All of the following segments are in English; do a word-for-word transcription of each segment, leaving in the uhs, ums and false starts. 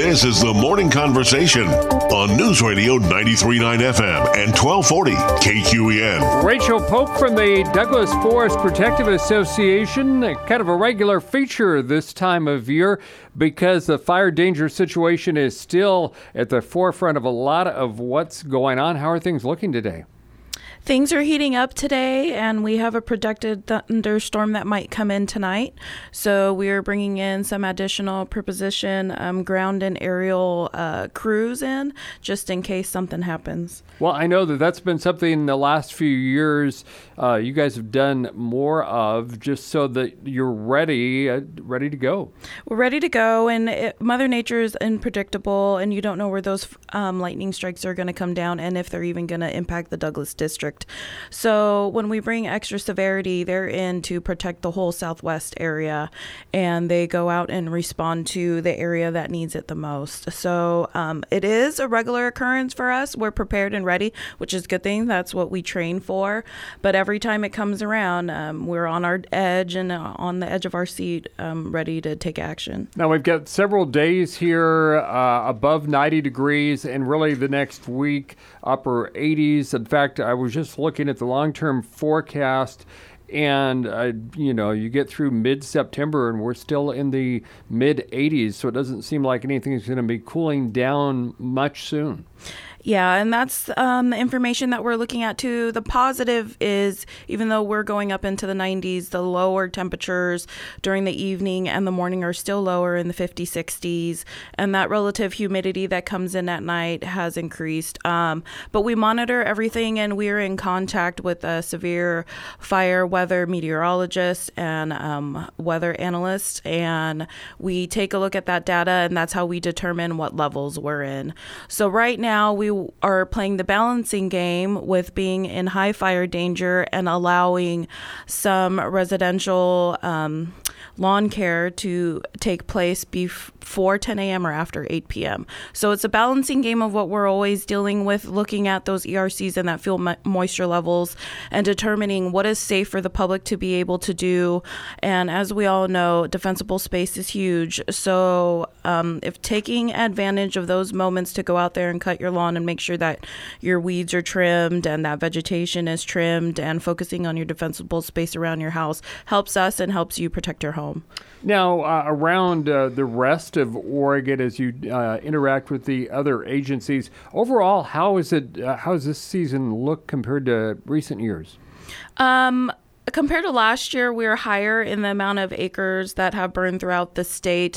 This is the Morning Conversation on News Radio ninety-three point nine F M and twelve forty K Q E N. Rachel Pope from the Douglas Forest Protective Association, kind of a regular feature this time of year because the fire danger situation is still at the forefront of a lot of what's going on. How are things looking today? Things are heating up today, and we have a projected thunderstorm that might come in tonight. So we are bringing in some additional preposition um, ground and aerial uh, crews in, just in case something happens. Well, I know that that's been something in the last few years uh, you guys have done more of, just so that you're ready, uh, ready to go. We're ready to go, and it, Mother Nature is unpredictable, and you don't know where those um, lightning strikes are going to come down and if they're even going to impact the Douglas District. So when we bring extra severity, they're in to protect the whole southwest area, and they go out and respond to the area that needs it the most. So um, it is a regular occurrence for us. We're prepared and ready, which is a good thing. That's what we train for. But every time it comes around, um, we're on our edge and uh, on the edge of our seat, um, ready to take action. Now, we've got several days here uh, above ninety degrees, and really the next week, upper eighties. In fact, I was just looking at the long-term forecast, and uh, you know, you get through mid-September and we're still in the mid eighties, so it doesn't seem like anything is going to be cooling down much soon. Yeah, and that's um, the information that we're looking at too. The positive is, even though we're going up into the nineties, the lower temperatures during the evening and the morning are still lower in the fifties, sixties, and that relative humidity that comes in at night has increased. Um, but we monitor everything, and we're in contact with a severe fire weather meteorologist and um, weather analyst, and we take a look at that data, and that's how we determine what levels we're in. So right now, we are playing the balancing game with being in high fire danger and allowing some residential um, lawn care to take place before ten a.m. or after eight p.m. So it's a balancing game of what we're always dealing with, looking at those E R Cs and that fuel mo- moisture levels and determining what is safe for the public to be able to do. And as we all know, defensible space is huge. So um, if taking advantage of those moments to go out there and cut your lawn and make sure that your weeds are trimmed and that vegetation is trimmed, and focusing on your defensible space around your house helps us and helps you protect your home. Now, uh, around uh, the rest of Oregon, as you uh, interact with the other agencies, overall, how is it? Uh, how does this season look compared to recent years? Um, Compared to last year, we're higher in the amount of acres that have burned throughout the state.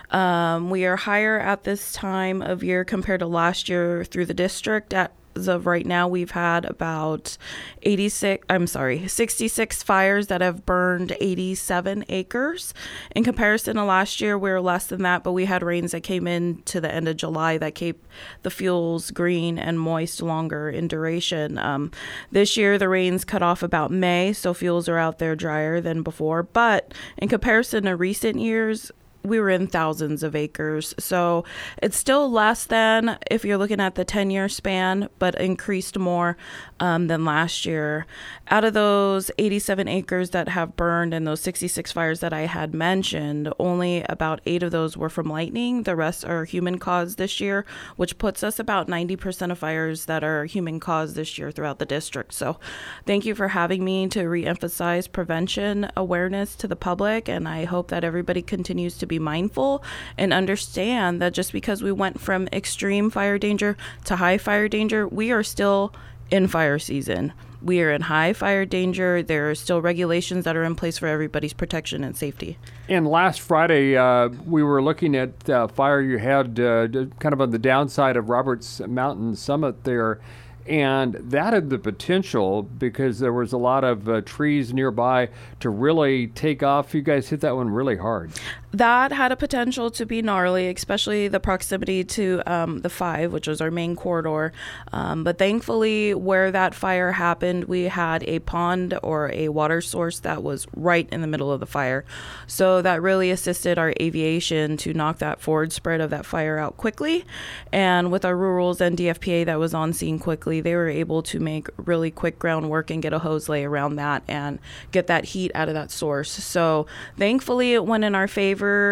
Um, we are higher at this time of year compared to last year through the district. At As of right now, we've had about eighty-six, I'm sorry, sixty-six fires that have burned eighty-seven acres. In comparison to last year, we were less than that, but we had rains that came in to the end of July that kept the fuels green and moist longer in duration. Um, this year, the rains cut off about May, so fuels are out there drier than before. But in comparison to recent years, we were in thousands of acres. So it's still less than if you're looking at the ten-year span, but increased more um, than last year. Out of those eighty-seven acres that have burned and those sixty-six fires that I had mentioned, only about eight of those were from lightning. The rest are human caused this year, which puts us about ninety percent of fires that are human caused this year throughout the district. So thank you for having me to reemphasize prevention awareness to the public, and I hope that everybody continues to be mindful and understand that just because we went from extreme fire danger to high fire danger, we are still in fire season. We are in high fire danger. There are still regulations that are in place for everybody's protection and safety. And last Friday, uh, we were looking at uh, fire you had uh, kind of on the downside of Roberts Mountain Summit there. And that had the potential, because there was a lot of uh, trees nearby, to really take off. You guys hit that one really hard. That had a potential to be gnarly, especially the proximity to um, the five, which was our main corridor. Um, but thankfully, where that fire happened, we had a pond or a water source that was right in the middle of the fire. So that really assisted our aviation to knock that forward spread of that fire out quickly. And with our rurals and D F P A that was on scene quickly, they were able to make really quick groundwork and get a hose lay around that and get that heat out of that source. So thankfully, it went in our favor.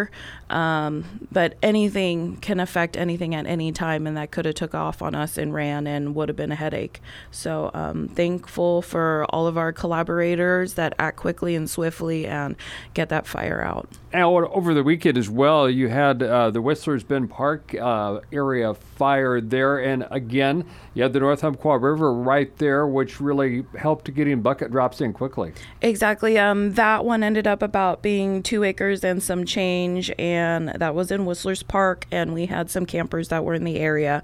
Um, but anything can affect anything at any time, and that could have took off on us and ran and would have been a headache. So um, thankful for all of our collaborators that act quickly and swiftly and get that fire out. And over the weekend as well, you had uh, the Whistler's Bend Park uh, area fire there. And again, you had the North Umpqua River right there, which really helped getting bucket drops in quickly. Exactly. Um, that one ended up about being two acres and some change, and that was in Whistler's Park, and we had some campers that were in the area.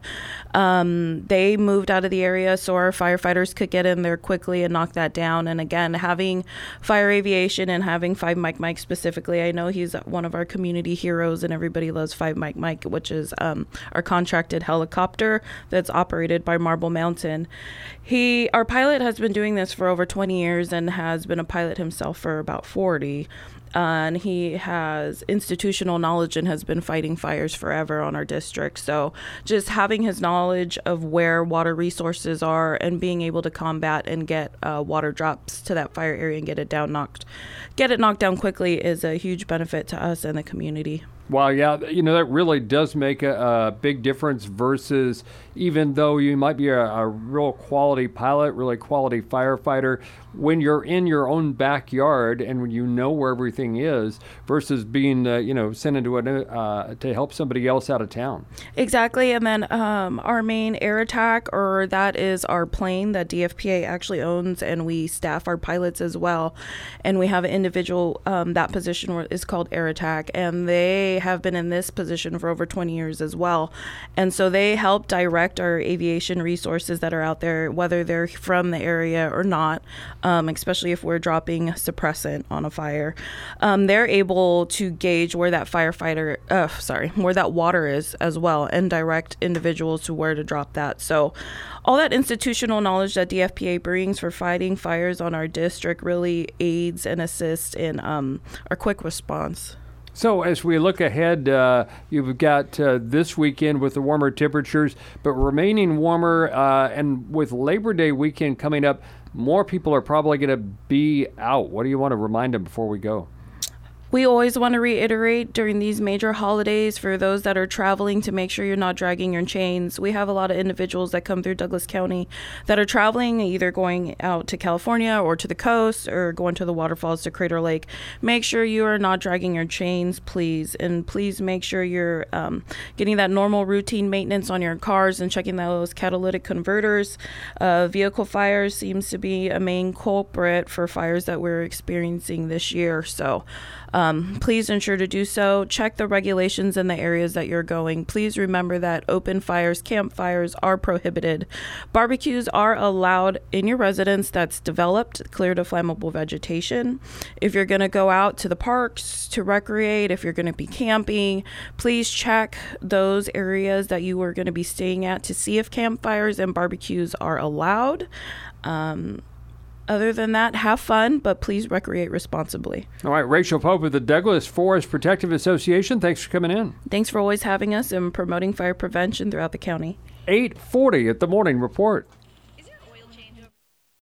Um, they moved out of the area so our firefighters could get in there quickly and knock that down. And again, having Fire Aviation and having Five Mike Mike specifically, I know he's one of our community heroes, and everybody loves Five Mike Mike, which is um, our contracted helicopter that's operated by Marble Mountain. He, our pilot has been doing this for over twenty years and has been a pilot himself for about forty. Uh, and he has institutional knowledge and has been fighting fires forever on our district. So just having his knowledge of where water resources are and being able to combat and get uh, water drops to that fire area and get it down knocked, get it knocked down quickly is a huge benefit to us and the community. Well, yeah, you know, that really does make a, a big difference versus even though you might be a, a real quality pilot, really quality firefighter, when you're in your own backyard and when you know where everything is versus being, uh, you know, sent into a, uh, to help somebody else out of town. Exactly. And then um, our main air attack, or that is our plane that D F P A actually owns, and we staff our pilots as well. And we have an individual, um, that position is called air attack, and they have been in this position for over twenty years as well. And so they help direct our aviation resources that are out there, whether they're from the area or not, um, especially if we're dropping suppressant on a fire. Um, they're able to gauge where that firefighter, uh, sorry, where that water is as well, and direct individuals to where to drop that. So all that institutional knowledge that D F P A brings for fighting fires on our district really aids and assists in um, our quick response. So as we look ahead, uh, you've got uh, this weekend with the warmer temperatures, but remaining warmer, uh, and with Labor Day weekend coming up, more people are probably going to be out. What do you want to remind them before we go? We always want to reiterate during these major holidays for those that are traveling to make sure you're not dragging your chains. We have a lot of individuals that come through Douglas County that are traveling, either going out to California or to the coast or going to the waterfalls to Crater Lake. Make sure you are not dragging your chains, please. And please make sure you're um, getting that normal routine maintenance on your cars and checking those catalytic converters. Uh, vehicle fires seems to be a main culprit for fires that we're experiencing this year. So Um, please ensure to do so. Check the regulations in the areas that you're going. Please remember that open fires, campfires are prohibited. Barbecues are allowed in your residence that's developed, cleared of flammable vegetation. If you're going to go out to the parks to recreate, if you're going to be camping, please check those areas that you are going to be staying at to see if campfires and barbecues are allowed. Um, Other than that, have fun, but please recreate responsibly. All right, Rachel Pope of the Douglas Forest Protective Association, thanks for coming in. Thanks for always having us and promoting fire prevention throughout the county. eight forty at the Morning Report.